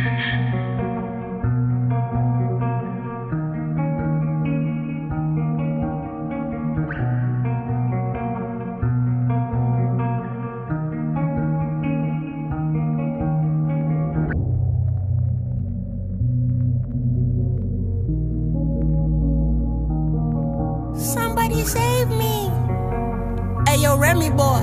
Somebody save me. Hey, yo, Remy boy.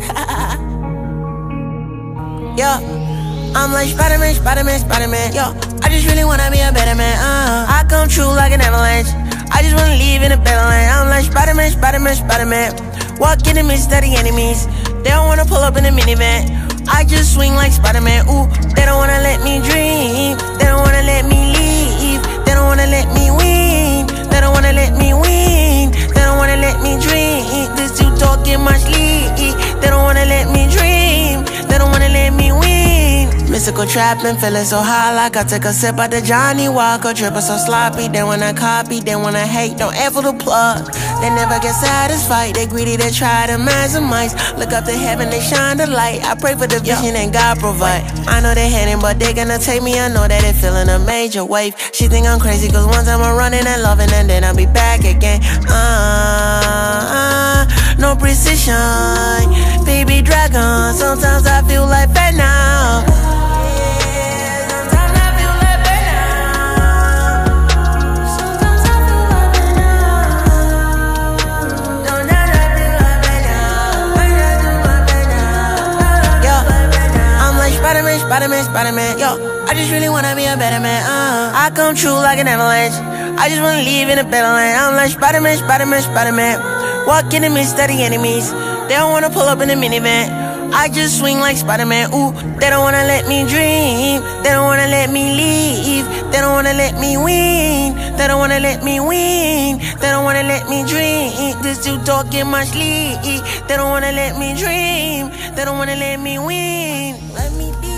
Yeah, I'm like Spider-Man, Spider-Man, Spider-Man. Yo, I just really wanna be a better man. I come true like an avalanche. I just wanna leave in a better land. I'm like Spider-Man, Spider-Man, Spider-Man. Walk in the midst of the enemies. They don't wanna pull up in a minivan. I just swing like Spider-Man. Ooh, they don't wanna let me dream. They don't wanna let me leave. They don't wanna let me win. They don't wanna let me win. They don't wanna let me dream. This dude talking my sleep. They don't wanna let me dream. They don't wanna let me win. Mystical trapping, feeling so high like I took a sip out the Johnny Walker. Dripping so sloppy, they wanna copy, they wanna hate, don't ever the plug. They never get satisfied, they greedy, they try to maximize. Look up to heaven, they shine the light. I pray for the vision and God provide. I know they hating, but they gonna take me. I know that they feeling a major wave. She think I'm crazy, cause one time I'm running and loving, and then I'll be back again. No precision, baby dragon. Sometimes I feel like fat now. Sometimes I feel like fat now. Sometimes I feel like fat now. Sometimes I feel like fat now. Yo, I'm like Spider-Man, Spider-Man, Spider-Man. Yo, I just really wanna be a better man. I come true like an avalanche. I just wanna live in a better land. I'm like Spider-Man, Spider-Man, Spider-Man. Walk in the midst of the enemies. They don't wanna pull up in a minivan. I just swing like Spider-Man. Ooh, they don't wanna let me dream. They don't wanna let me leave. They don't wanna let me win. They don't wanna let me win. They don't wanna let me dream. This dude talk in my sleep. They don't wanna let me dream. They don't wanna let me win. Let me be.